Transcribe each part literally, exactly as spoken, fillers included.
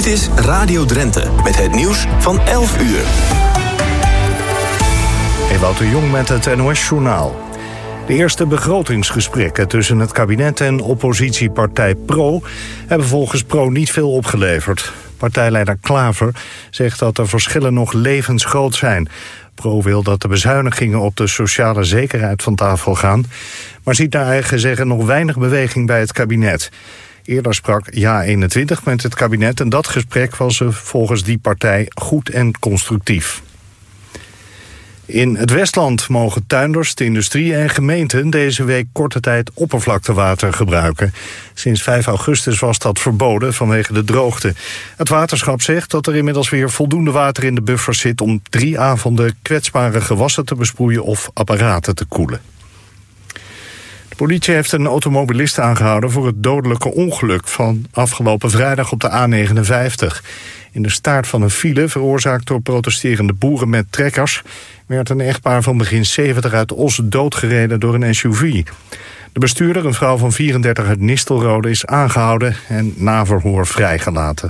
Dit is Radio Drenthe met het nieuws van elf uur. Ewout de Jong met het N O S-journaal. De eerste begrotingsgesprekken tussen het kabinet en oppositiepartij Pro hebben volgens Pro niet veel opgeleverd. Partijleider Klaver zegt dat de verschillen nog levensgroot zijn. Pro wil dat de bezuinigingen op de sociale zekerheid van tafel gaan, maar ziet naar eigen zeggen nog weinig beweging bij het kabinet. Eerder sprak Ja eenentwintig met het kabinet en dat gesprek was volgens die partij goed en constructief. In het Westland mogen tuinders, de industrie en gemeenten deze week korte tijd oppervlaktewater gebruiken. Sinds vijf augustus was dat verboden vanwege de droogte. Het waterschap zegt dat er inmiddels weer voldoende water in de buffers zit om drie avonden kwetsbare gewassen te besproeien of apparaten te koelen. De politie heeft een automobilist aangehouden voor het dodelijke ongeluk van afgelopen vrijdag op de A negenenvijftig. In de staart van een file, veroorzaakt door protesterende boeren met trekkers, werd een echtpaar van begin zeventig uit Os doodgereden door een S U V. De bestuurder, een vrouw van vierendertig uit Nistelrode, is aangehouden en na verhoor vrijgelaten.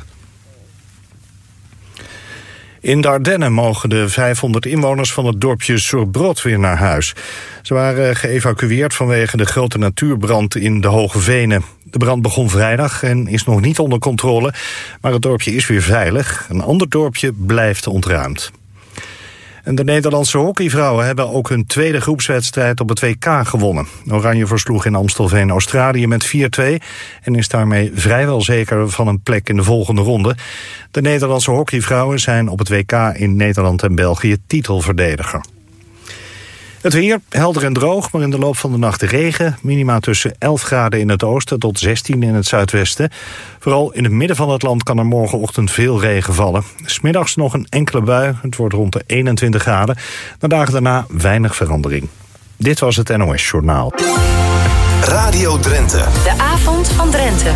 In de Ardennen mogen de vijfhonderd inwoners van het dorpje Surbrot weer naar huis. Ze waren geëvacueerd vanwege de grote natuurbrand in de Hoge Venen. De brand begon vrijdag en is nog niet onder controle, maar het dorpje is weer veilig. Een ander dorpje blijft ontruimd. En de Nederlandse hockeyvrouwen hebben ook hun tweede groepswedstrijd op het W K gewonnen. Oranje versloeg in Amstelveen Australië met vier twee... en is daarmee vrijwel zeker van een plek in de volgende ronde. De Nederlandse hockeyvrouwen zijn op het W K in Nederland en België titelverdediger. Het weer, helder en droog, maar in de loop van de nacht regen. Minima tussen elf graden in het oosten tot zestien in het zuidwesten. Vooral in het midden van het land kan er morgenochtend veel regen vallen. 'S Middags nog een enkele bui, het wordt rond de eenentwintig graden. De dagen daarna weinig verandering. Dit was het N O S-journaal. Radio Drenthe. De avond van Drenthe.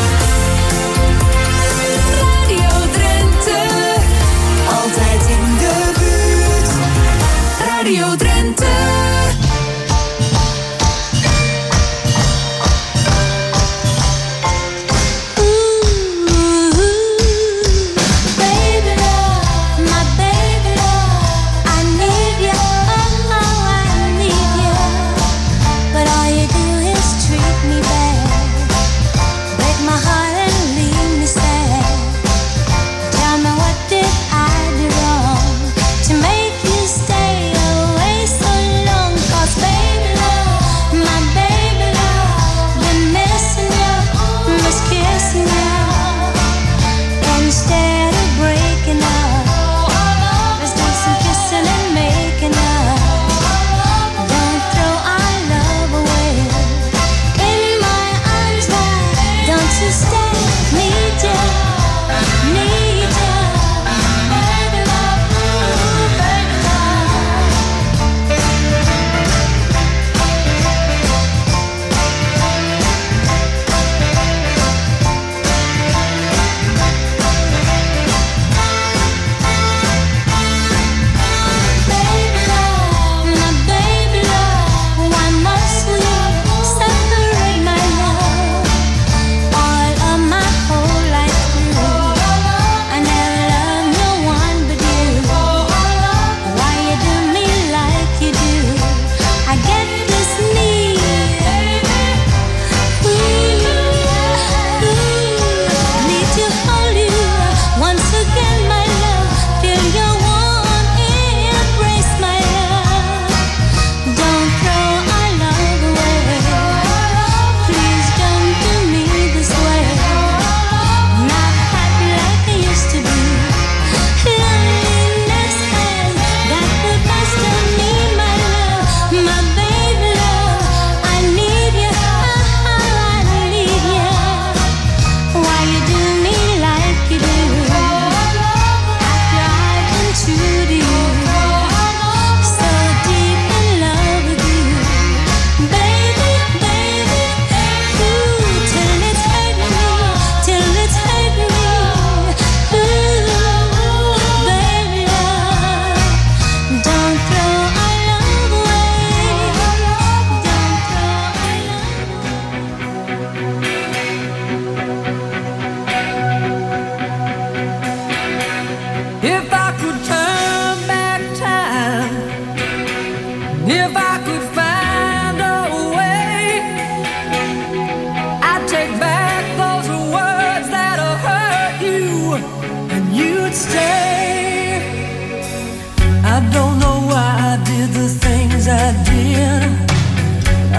Radio Drenthe. Altijd in de buurt. Radio Drenthe. My heart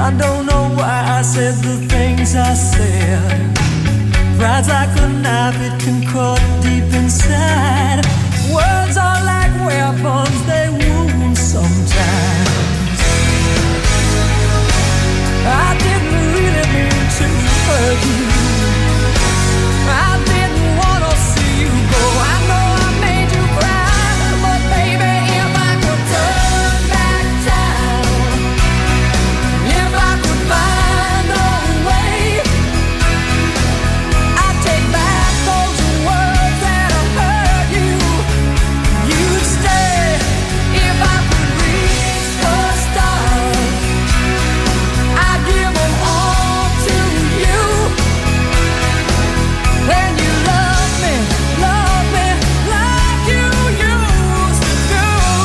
I don't know why I said the things I said. Pride's like a knife, it can cut deep inside. Words are like weapons, they wound sometimes. I didn't really mean to hurt you. I didn't want to see you go. I know I made you cry, but baby, if I could turn back time, if I could find a way, I'd take back those words that have hurt you. You'd stay if I could reach the stars. I'd give them all to you. When you love me, love me like you used to do.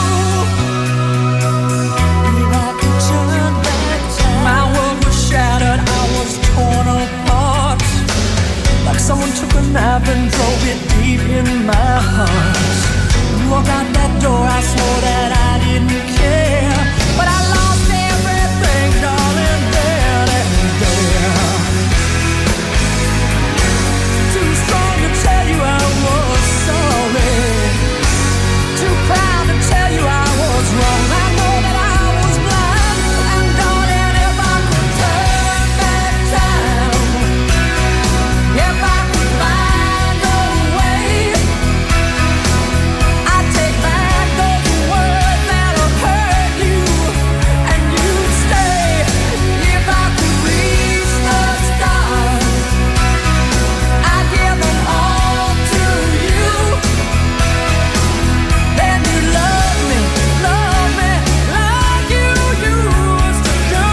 If I could turn back time. My world was shattered, I was torn apart. Like someone took a knife and drove it deep in my heart. You walked out that door, I swore that I didn't care. But I lost everything, darling, there and there. Too strong to tell you I was sorry. Too proud to tell you I was wrong. I know that I was blind. And darling, if I could turn back time, if I could find a way, I'd take back those words that have hurt you. And you'd stay if I could reach the stars. I'd give them all to you. Then you love me, love me like you used to do.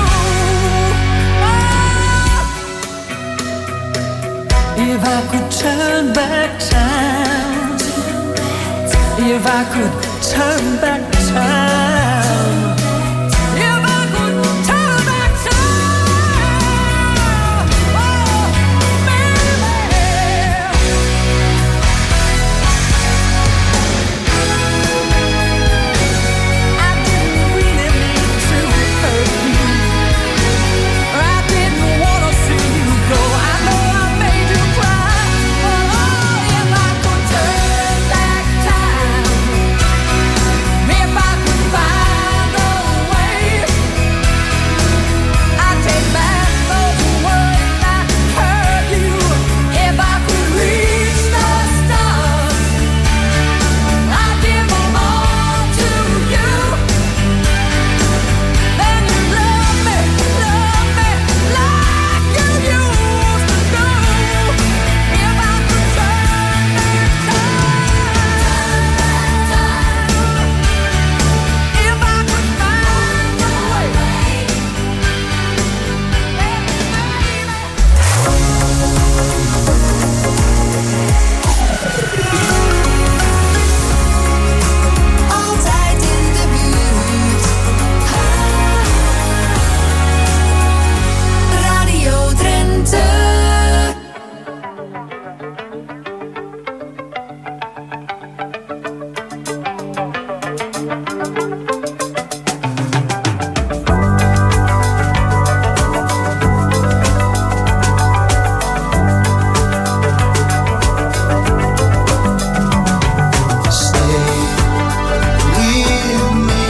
If I could turn back time, if I could turn back time, if I could turn back time, oh, baby. I didn't really mean to hurt you. I didn't want to see you go. I know I made you cry, but oh, if I could turn back time, if I could find a way, I'd take back those words that hurt you. If I could reach the stars, I'd give them all to you. Then you love me, love me like you used to do. If I could turn back time, if I could find a way, Altijd in de buurt. Radio Drenthe. Stay with me,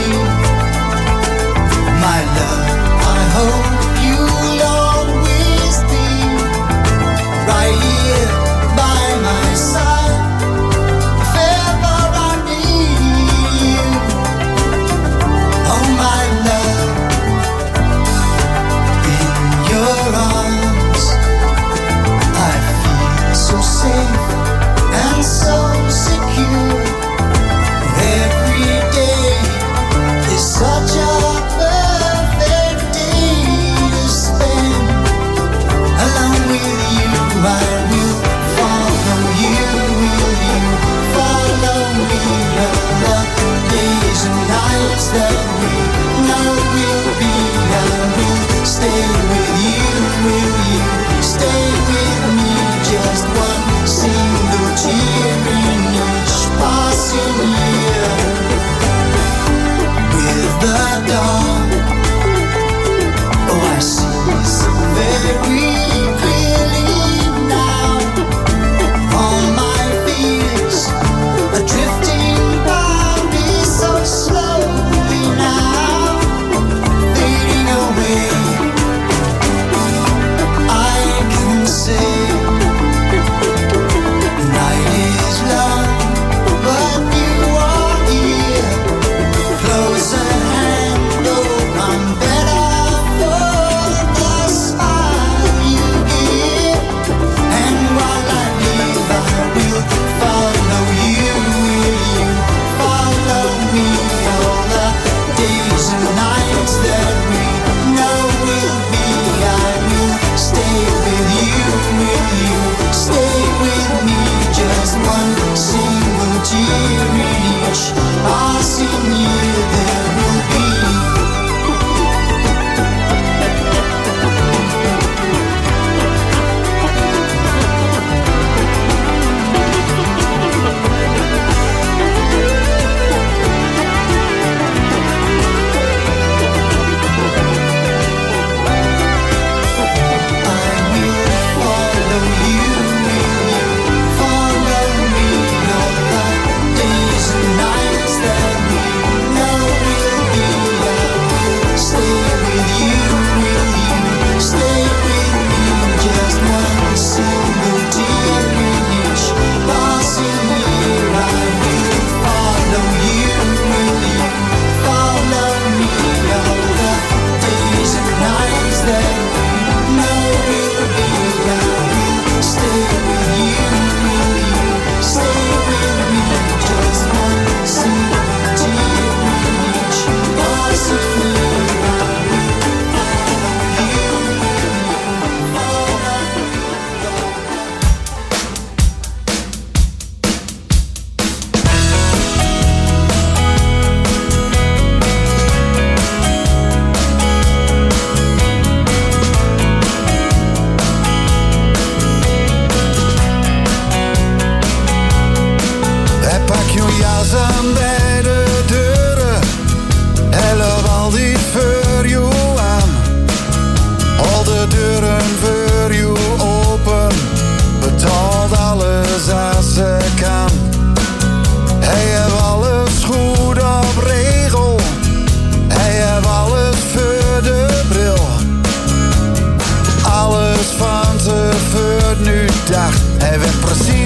my love. I hope you'll always be right here by my side. If ever I need you, oh my love, in your arms I feel so safe and so secure. Every day is such a perfect day to spend along with you. I will follow you. Will you follow me? All the days and nights that we know will be. I will stay with you. Will you stay with me? Just one single tear in each passing year. With the dawn, oh I see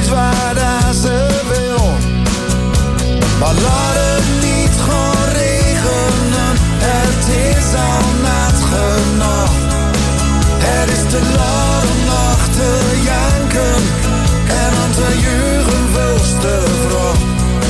weet waar dat ze wil. Maar laat het niet gaan regenen, het is al nat genoeg. Het is te laat om nog te janken en om te juren veel te vroeg.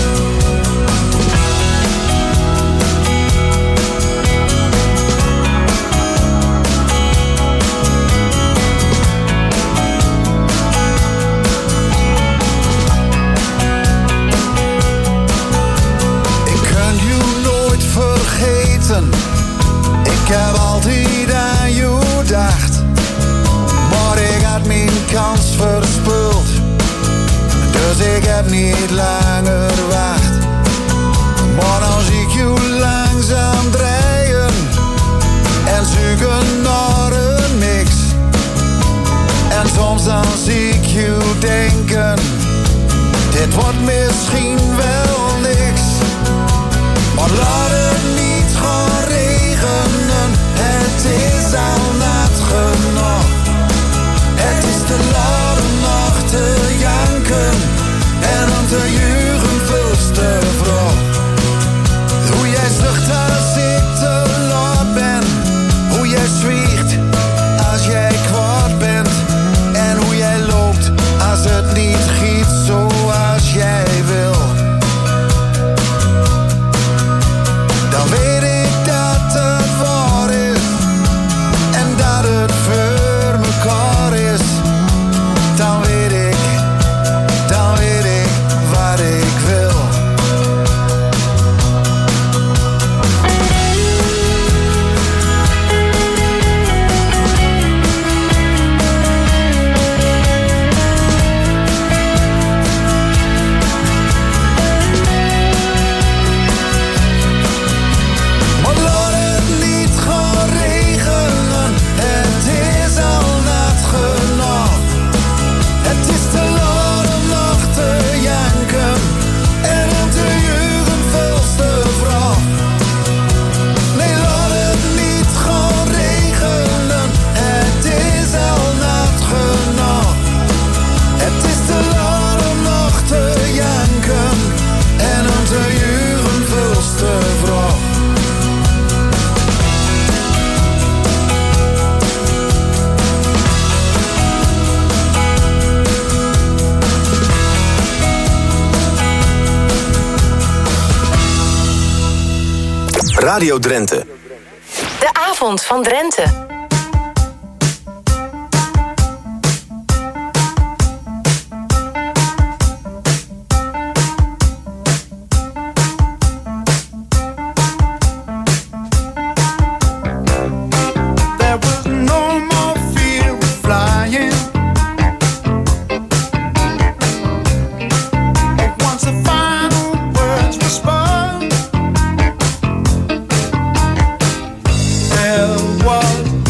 Ik heb altijd aan jou gedacht, maar ik had mijn kans verspeeld. Dus ik heb niet langer wacht. Maar dan zie ik jou langzaam draaien en zoeken naar een mix. En soms dan zie ik jou denken, dit wordt misschien wel niks. Maar laat het niet gaan regenen, het is al nat genoeg. Het is te laat om nog te janken en om te juren veel te vroeg. Hoe jij zucht als ik te laat ben, hoe jij zwiegt als jij kwaad bent, en hoe jij loopt als het niet giet zoals jij wil. Dan weet ik dat het waar is en dat het voor mekaar is. Dan weet ik, dan weet ik wat ik wil. Radio Drenthe. De avond van Drenthe. There was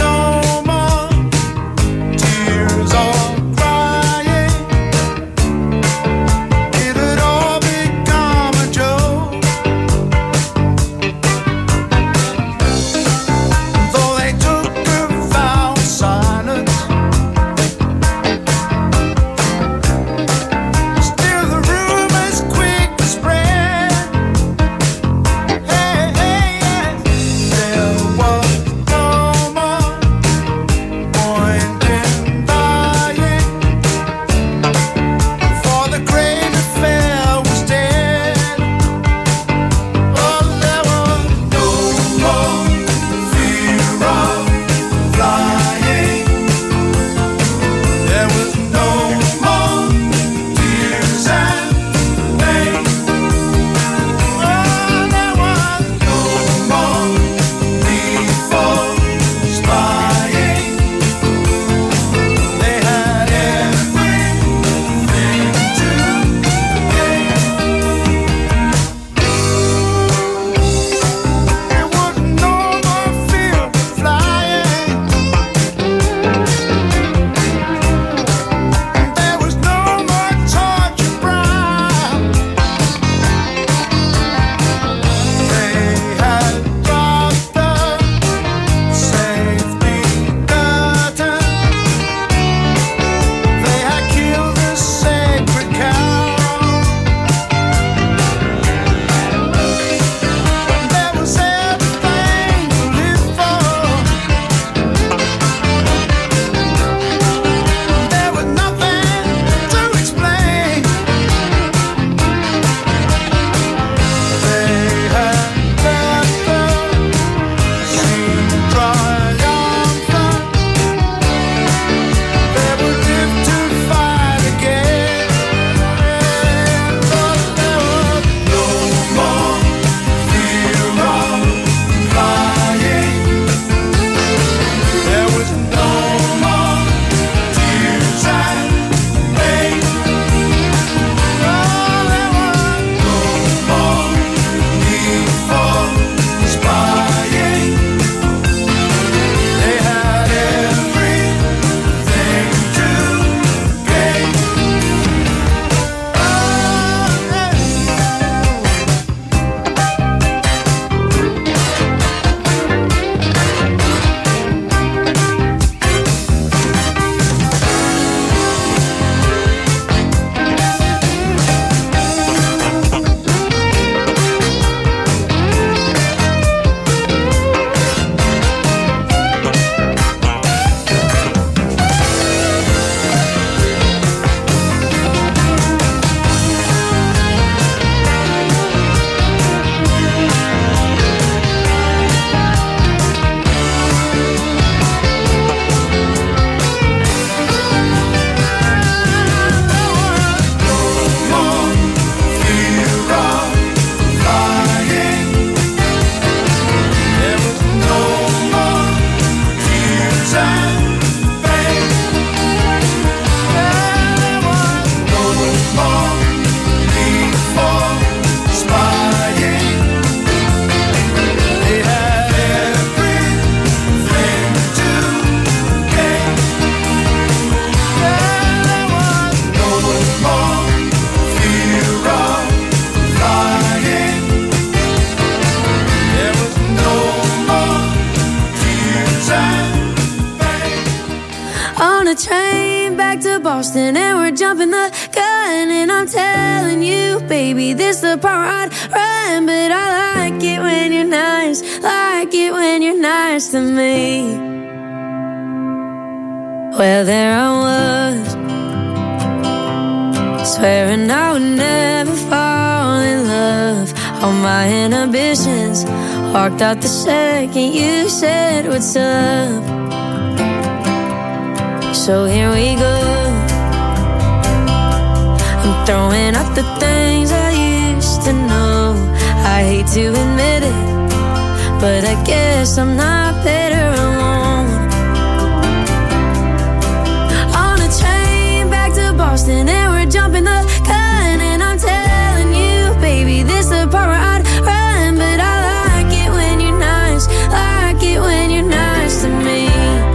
On a train back to Boston and we're jumping the gun. And I'm telling you, baby, this the part where I'd run. But I like it when you're nice, like it when you're nice to me. Well, there I was, swearing I would never fall in love. All my inhibitions walked out the second you said what's up. So here we go. I'm throwing out the things I used to know. I hate to admit it, but I guess I'm not better alone. On a train back to Boston and we're jumping the gun. And I'm telling you, baby, this the part where I'd run. But I like it when you're nice, like it when you're nice to me.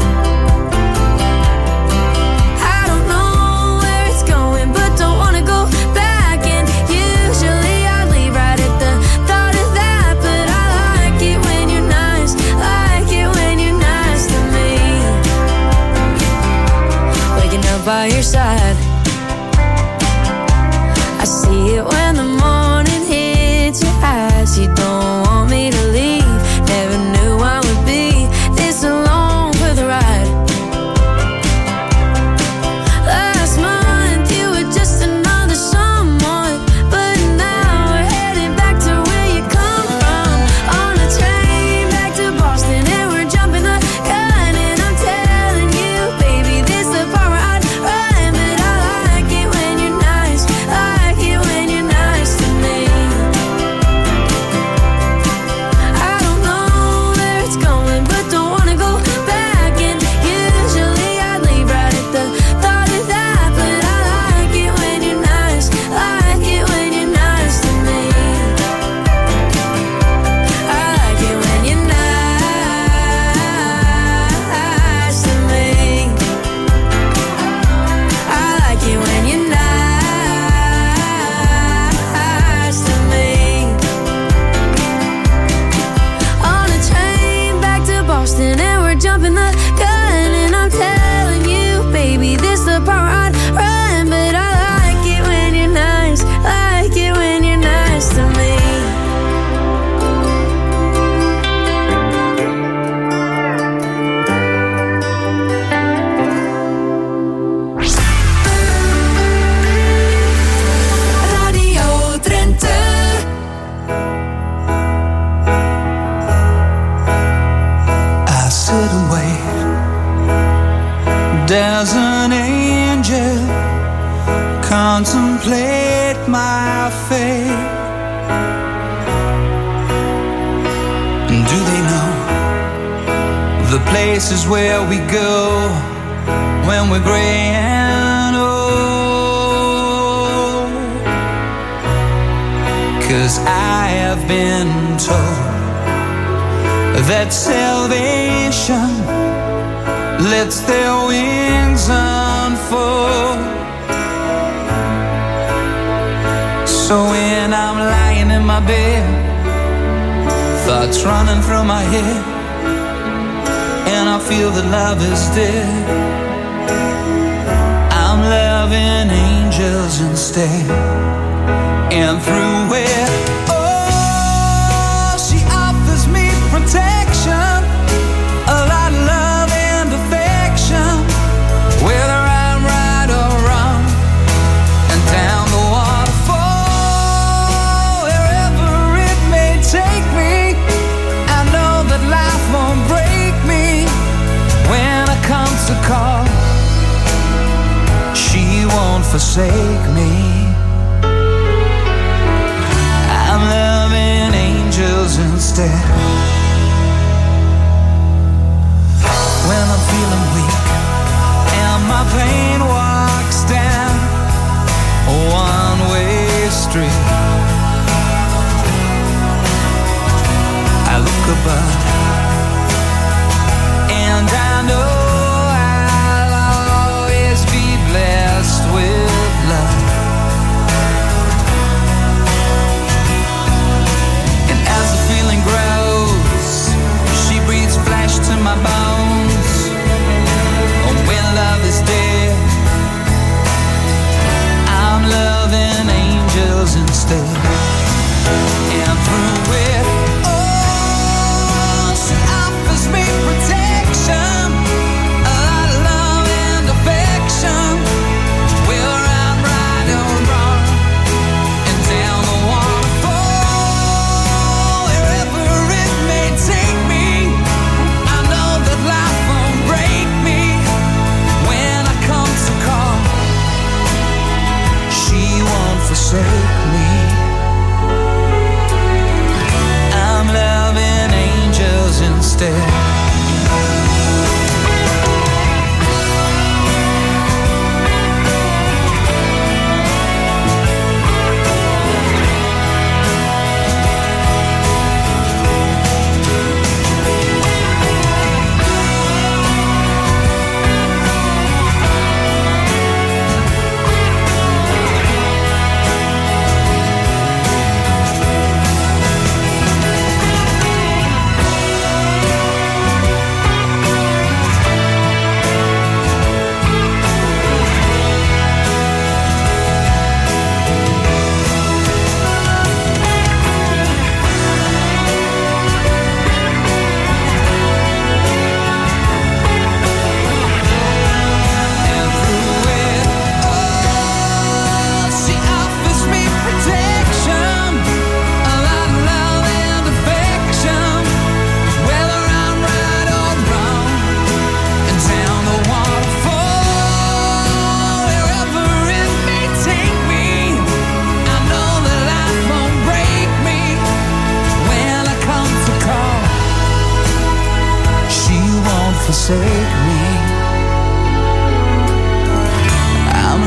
By your side, I see it when the morning hits your eyes. You don't want me to leave, never knew I would be this alone for the ride. Last month you were just another someone, but now we're heading back to where you come from. On a train back to Boston and we're jumping the gun. And I'm telling you, baby, this the part where I as an angel contemplate my fate. And do they know the places where we go when we're gray and old? 'Cause I have been told that salvation lets their wings unfold. So when I'm lying in my bed, thoughts running through my head, and I feel that love is dead, I'm loving angels instead. And through it, oh, she offers me protection, a lot of love and affection, whether I'm right or wrong, and down the waterfall, wherever it may take me, I know that life won't break me when I come to call. She won't forsake me. I'm loving angels instead. When I'm feeling weak and my pain walks down a one-way street, I look above and I know I'll always be blessed with love. And as the feeling grows, she breathes flesh to my bones,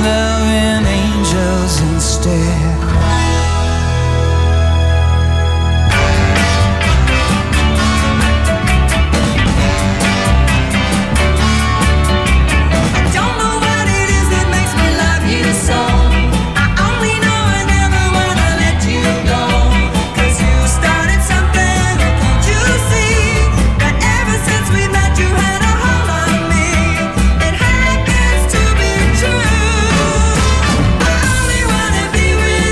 loving angels instead. Be with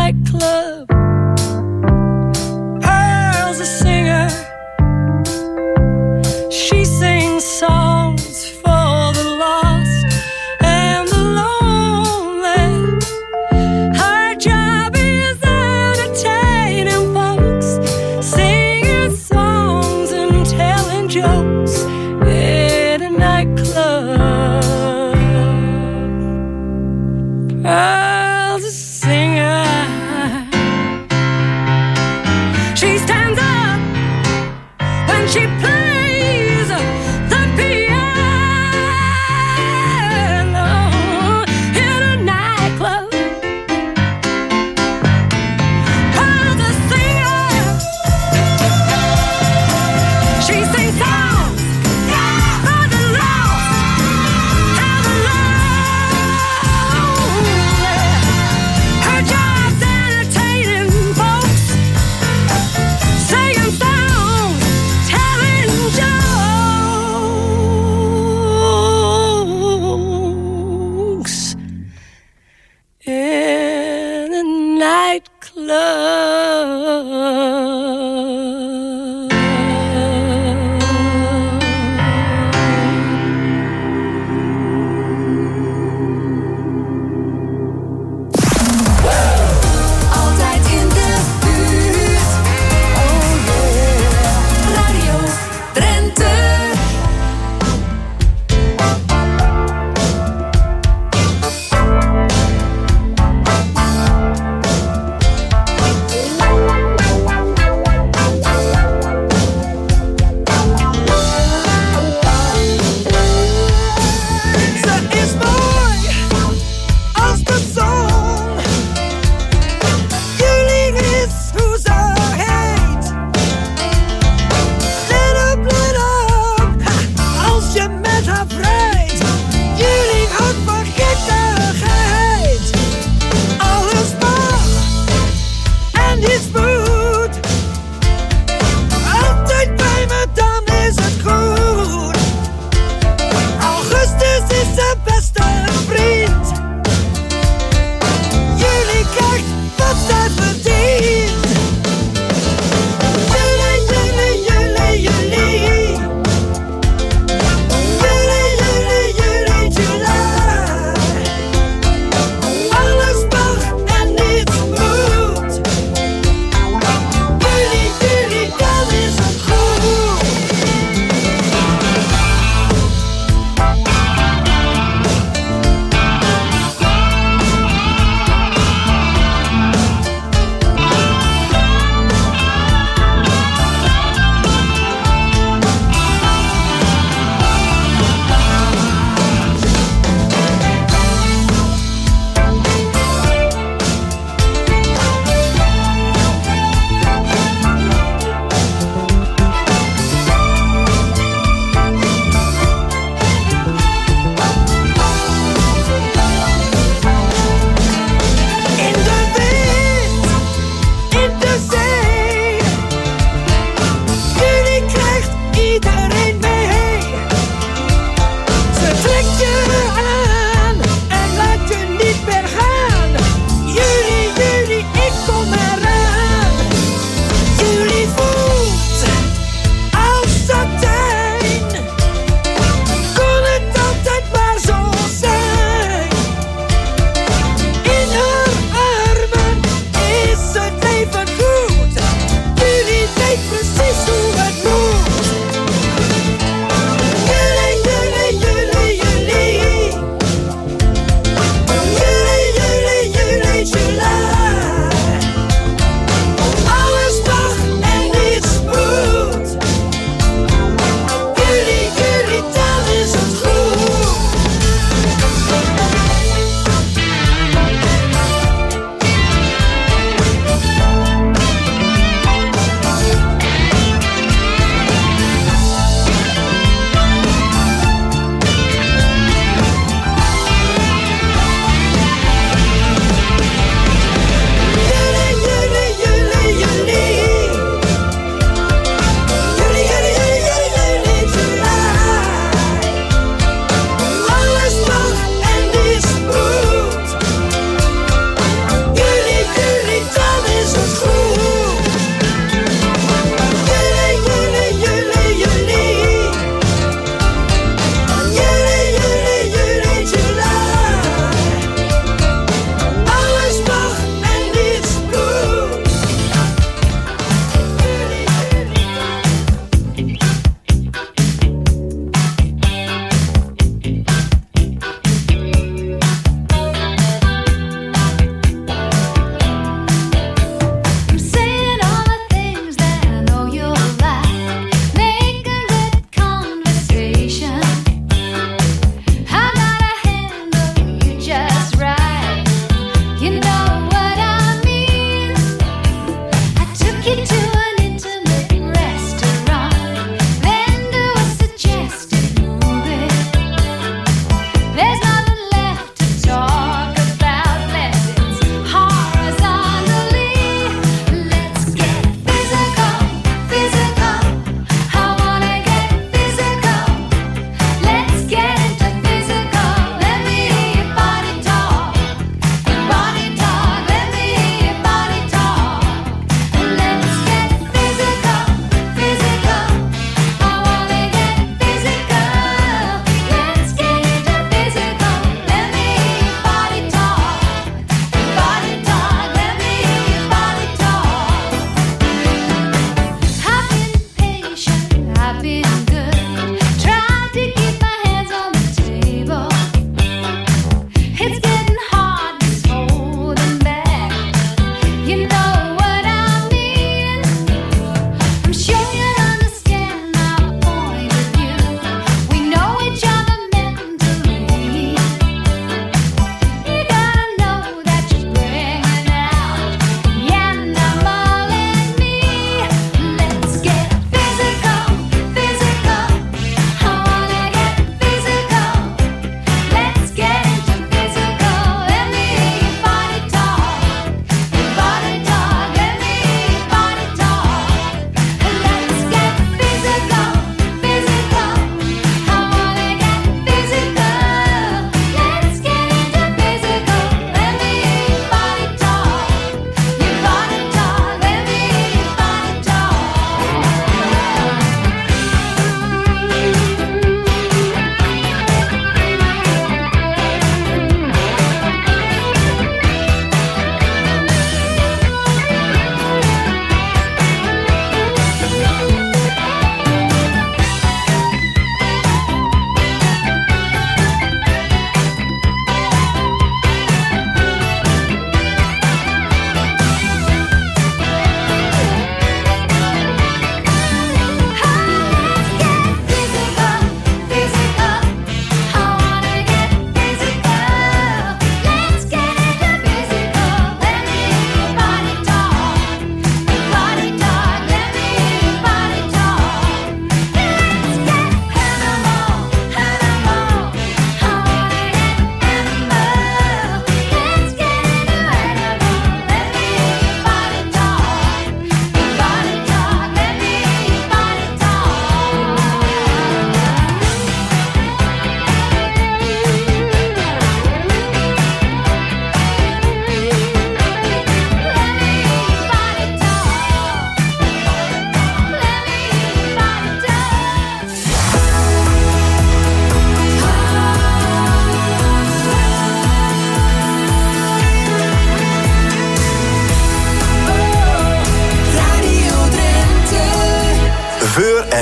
nightclub. Pearl's a singer. She sings songs for the lost and the lonely. Her job is entertaining folks, singing songs and telling jokes in a nightclub. Pearl's a singer. She stands up when she plays the piano in a nightclub. Pearl's a singer. She sings songs for the lost and the lonely. Her job's entertaining folks, singing songs, telling jokes in a nightclub. Altijd in de buurt. Oh yeah. Radio Drenthe.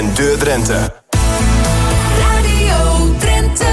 en de Drenthe. Radio Drenthe.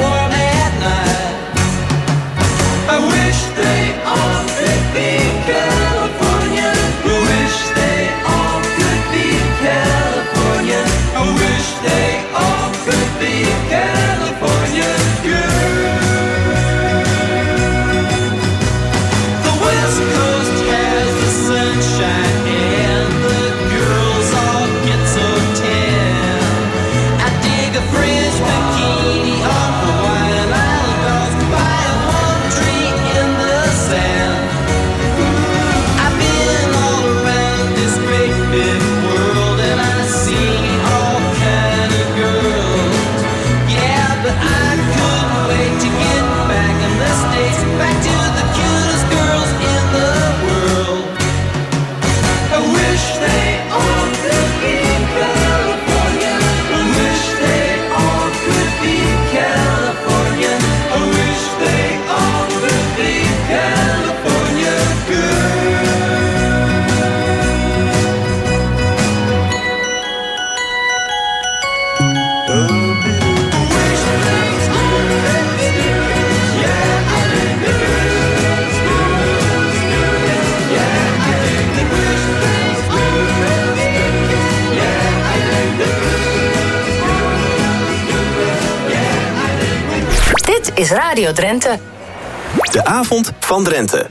I wish they all could be good. Dit is Radio Drenthe. De avond van Drenthe.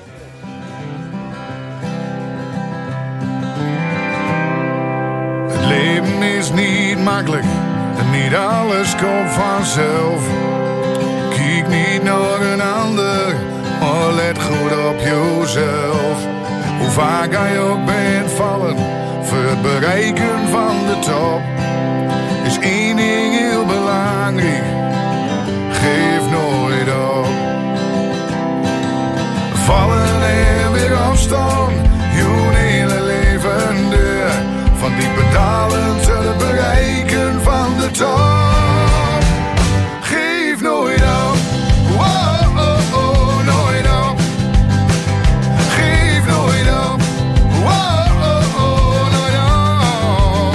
Het leven is niet makkelijk en niet alles komt vanzelf. Kijk niet naar een ander, maar let goed op jezelf. Hoe vaak hij ook bent vallen, voor het bereiken van de top, is één ding heel belangrijk: geef nooit op. Vallen en weer opstaan, je hele leven deur, van diepe dalen tot het bereiken van de top. Geef nooit op, wow, oh, oh, nooit op. Geef nooit op, wow, oh, oh, nooit op.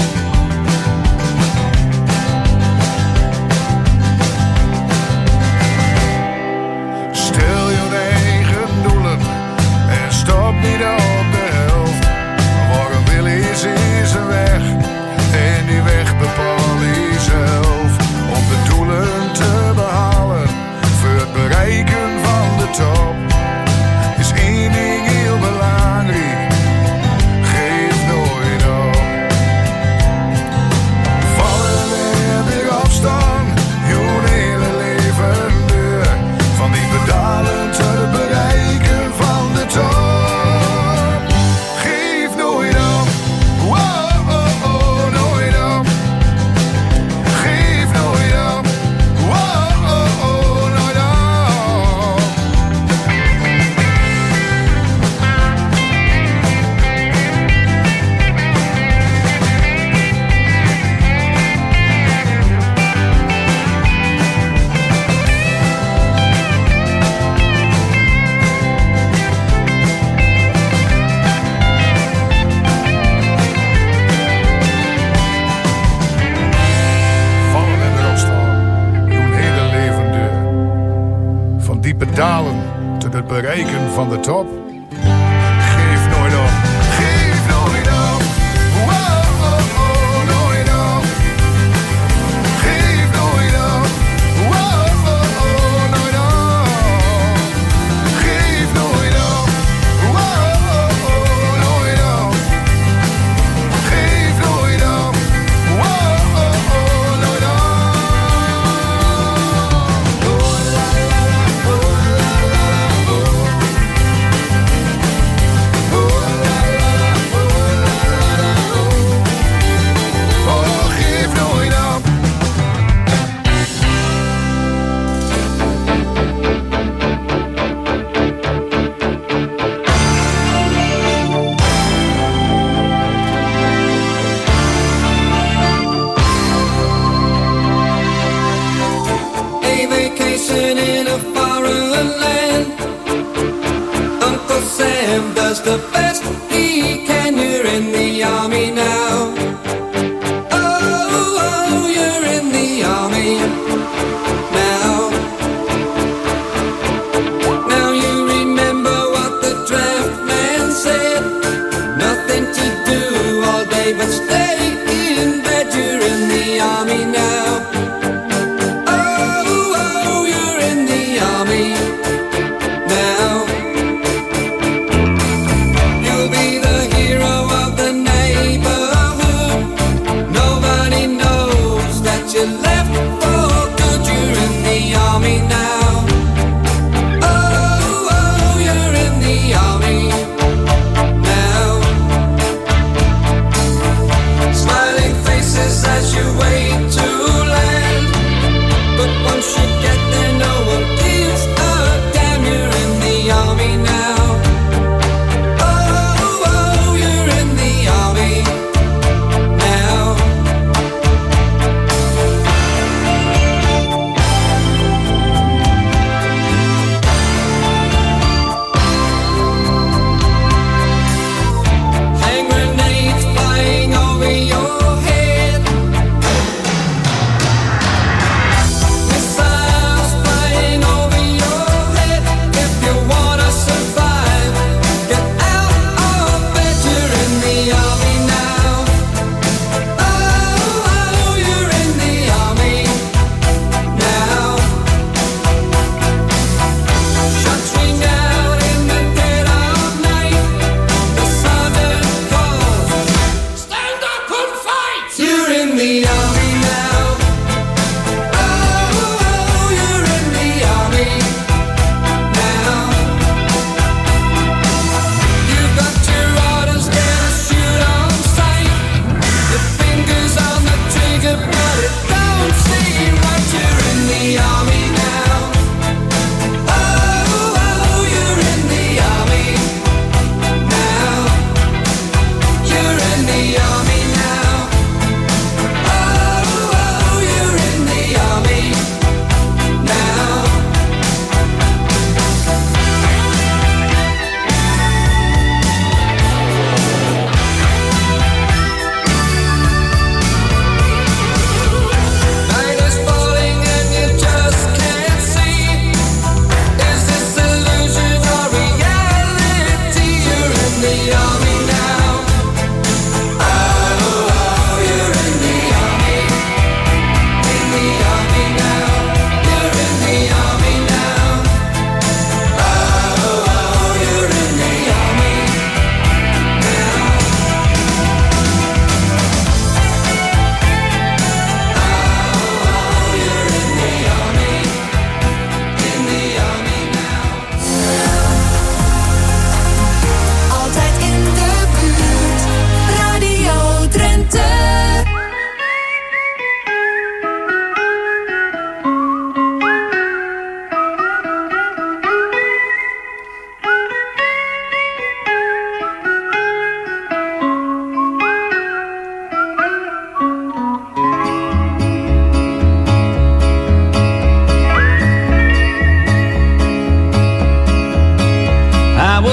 Stel je eigen doelen en stop niet op de helft. Waar een wil is, is een weg. En die weg bepaal je zelf. Om de doelen te behalen, voor het bereiken van de top, is één ding heel belangrijk: geef nooit op. Vallen en weer opstaan, je hele leven deur, van die pedalen tot het bereiken van de top. Geef nooit op, wow, oh, oh, nooit op. Geef nooit op, wow, oh, oh, nooit op. Vallen en weer opstaan, je hele leven deur, van diepe dalen tot het bereiken van de top. Geef nooit op, geef nooit op, wow, oh, oh, nooit op. Geef nooit op, wow, oh, oh, nooit op. Geef nooit op, wow, oh, oh, nooit op. Geef nooit op, wow, oh, oh, nooit op. Oh, la, la, la, oh, la, la, la, oh. Oh, la, la, la, oh, la, la, la, oh. Oh, geef nooit op. A vacation in a foreign land. Uncle Sam does the best he can. You're in the army now. Oh, oh, you're in the army now. Now you remember what the draft man said. Nothing to do all day but stay in bed. You're in the army now. Oh, oh, you're in the army now. You'll be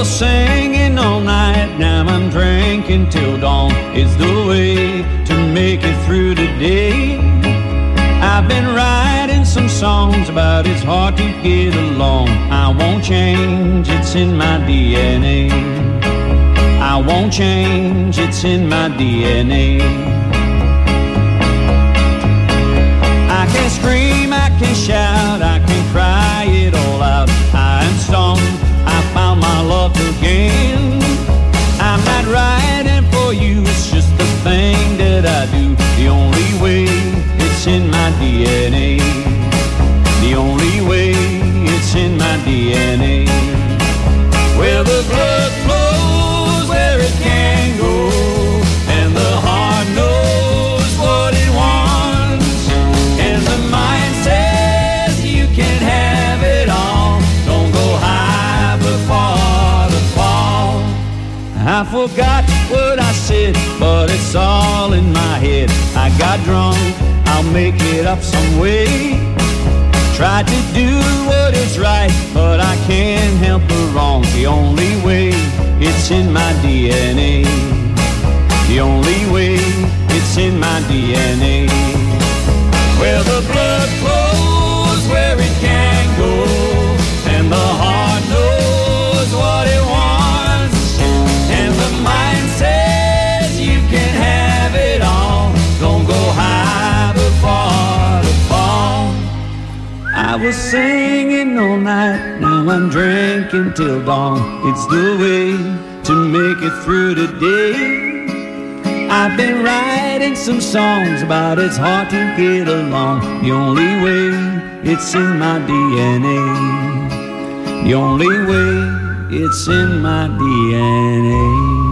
Well, singing all night, now I'm drinking till dawn. It's the way to make it through the day. I've been writing some songs about it's hard to get along. I won't change, it's in my D N A. I won't change, it's in my D N A. I can scream, I can shout, I can cry it all out. I am stoned, I found my luck again. I'm not writing for you, it's just the thing that I do. The only way, it's in my D N A. The only way, it's in my D N A. Where the blood flows, where it can go, and the heart knows what it wants, and the mind says you can have it all. Don't go high before the fall. I forgot what I said, but it's all in my head. I got drunk, I'll make it up some way. Tried to do what is right, but I can't help the wrong. The only way, it's in my D N A. The only way, it's in my D N A. Where the blood flows, where it can go, and the heart knows what it wants, and the mind says you can have it all. Don't go high before the fall. I was singing all night, now I'm drinking till dawn. It's the way to make it through the day. I've been writing some songs about it's hard to get along. The only way, it's in my D N A. The only way, it's in my D N A.